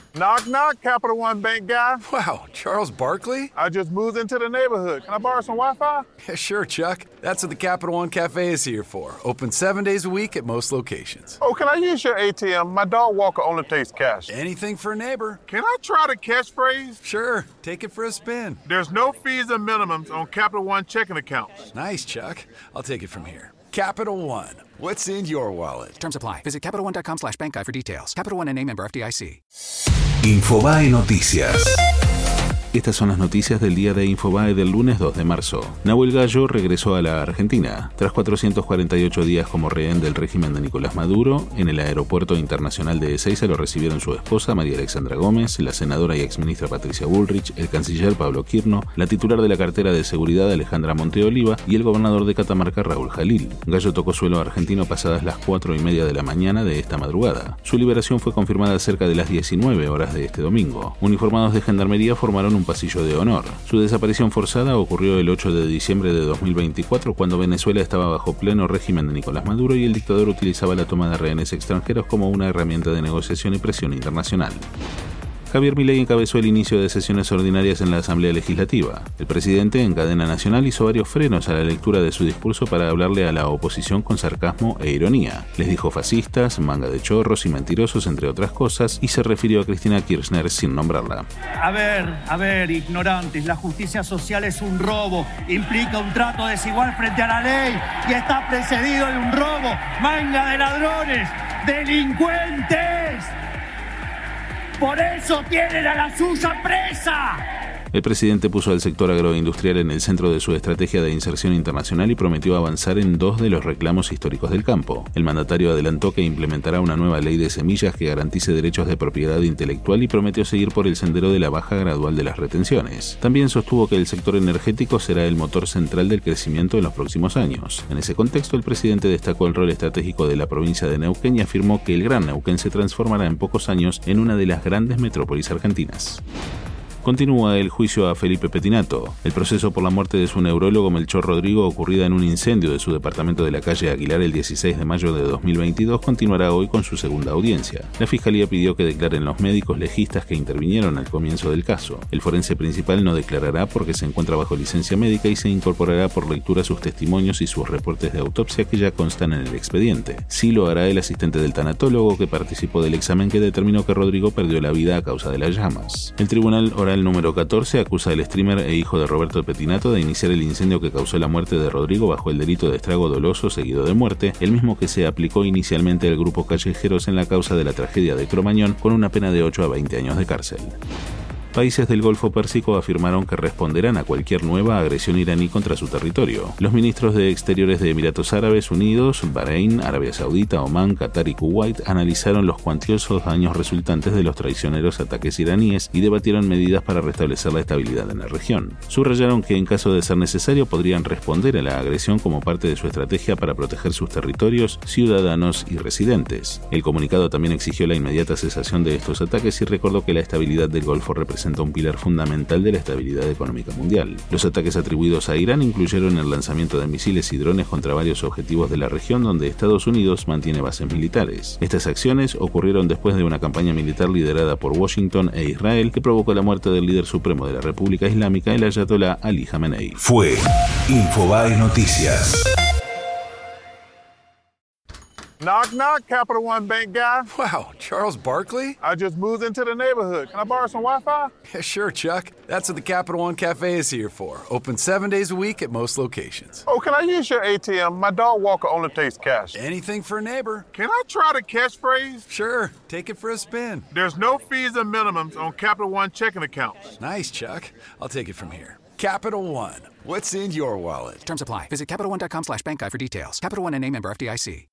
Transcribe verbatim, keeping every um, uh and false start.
Knock, knock, Capital One Bank guy. Wow, Charles Barkley? I just moved into the neighborhood. Can I borrow some Wi-Fi? Yeah, sure, Chuck. That's what the Capital One Cafe is here for. Open seven days a week at most locations. Oh, can I use your A T M? My dog Walker only takes cash. Anything for a neighbor. Can I try the catchphrase? Sure, take it for a spin. There's no fees and minimums on Capital One checking accounts. Nice, Chuck. I'll take it from here. Capital One. What's in your wallet? Terms apply. Visit CapitalOne.com slash bank guide for details. Capital One N A member F D I C. Infobae Noticias. Estas son las noticias del día de Infobae del lunes dos de marzo. Nahuel Gallo regresó a la Argentina. Tras cuatrocientos cuarenta y ocho días como rehén del régimen de Nicolás Maduro, en el aeropuerto internacional de Ezeiza lo recibieron su esposa María Alexandra Gómez, la senadora y exministra Patricia Bullrich, el canciller Pablo Quirno, la titular de la cartera de seguridad Alejandra Monteoliva y el gobernador de Catamarca Raúl Jalil. Gallo tocó suelo argentino pasadas las cuatro y media de la mañana de esta madrugada. Su liberación fue confirmada cerca de las diecinueve horas de este domingo. Uniformados de gendarmería formaron un pasillo de honor. Su desaparición forzada ocurrió el ocho de diciembre de dos mil veinticuatro, cuando Venezuela estaba bajo pleno régimen de Nicolás Maduro y el dictador utilizaba la toma de rehenes extranjeros como una herramienta de negociación y presión internacional. Javier Milei encabezó el inicio de sesiones ordinarias en la Asamblea Legislativa. El presidente, en cadena nacional, hizo varios frenos a la lectura de su discurso para hablarle a la oposición con sarcasmo e ironía. Les dijo fascistas, manga de chorros y mentirosos, entre otras cosas, y se refirió a Cristina Kirchner sin nombrarla. A ver, a ver, ignorantes, la justicia social es un robo, implica un trato desigual frente a la ley y está precedido de un robo, manga de ladrones, delincuentes. ¡Por eso tienen a la suya presa! El presidente puso al sector agroindustrial en el centro de su estrategia de inserción internacional y prometió avanzar en dos de los reclamos históricos del campo. El mandatario adelantó que implementará una nueva ley de semillas que garantice derechos de propiedad intelectual y prometió seguir por el sendero de la baja gradual de las retenciones. También sostuvo que el sector energético será el motor central del crecimiento en los próximos años. En ese contexto, el presidente destacó el rol estratégico de la provincia de Neuquén y afirmó que el Gran Neuquén se transformará en pocos años en una de las grandes metrópolis argentinas. Continúa el juicio a Felipe Pettinato. El proceso por la muerte de su neurólogo Melchor Rodrigo, ocurrida en un incendio de su departamento de la calle Aguilar el dieciséis de mayo de dos mil veintidós, continuará hoy con su segunda audiencia. La Fiscalía pidió que declaren los médicos legistas que intervinieron al comienzo del caso. El forense principal no declarará porque se encuentra bajo licencia médica y se incorporará por lectura sus testimonios y sus reportes de autopsia que ya constan en el expediente. Sí lo hará el asistente del tanatólogo que participó del examen que determinó que Rodrigo perdió la vida a causa de las llamas. El tribunal oral número catorce acusa al streamer e hijo de Roberto Pettinato de iniciar el incendio que causó la muerte de Rodrigo bajo el delito de estrago doloso seguido de muerte, el mismo que se aplicó inicialmente al grupo Callejeros en la causa de la tragedia de Cromañón, con una pena de ocho a veinte años de cárcel. Países del Golfo Pérsico afirmaron que responderán a cualquier nueva agresión iraní contra su territorio. Los ministros de Exteriores de Emiratos Árabes Unidos, Bahrein, Arabia Saudita, Omán, Qatar y Kuwait analizaron los cuantiosos daños resultantes de los traicioneros ataques iraníes y debatieron medidas para restablecer la estabilidad en la región. Subrayaron que en caso de ser necesario podrían responder a la agresión como parte de su estrategia para proteger sus territorios, ciudadanos y residentes. El comunicado también exigió la inmediata cesación de estos ataques y recordó que la estabilidad del Golfo representa representa un pilar fundamental de la estabilidad económica mundial. Los ataques atribuidos a Irán incluyeron el lanzamiento de misiles y drones contra varios objetivos de la región donde Estados Unidos mantiene bases militares. Estas acciones ocurrieron después de una campaña militar liderada por Washington e Israel que provocó la muerte del líder supremo de la República Islámica, el ayatolá Ali Jamenei. Fue Infobae Noticias. Knock, knock, Capital One Bank guy. Wow, Charles Barkley? I just moved into the neighborhood. Can I borrow some Wi-Fi? Yeah, sure, Chuck. That's what the Capital One Cafe is here for. Open seven days a week at most locations. Oh, can I use your A T M? My dog Walker only takes cash. Anything for a neighbor. Can I try the catchphrase? Sure, take it for a spin. There's no fees and minimums on Capital One checking accounts. Nice, Chuck. I'll take it from here. Capital One. What's in your wallet? Terms apply. Visit CapitalOne.com slash bank guide for details. Capital One N A member F D I C.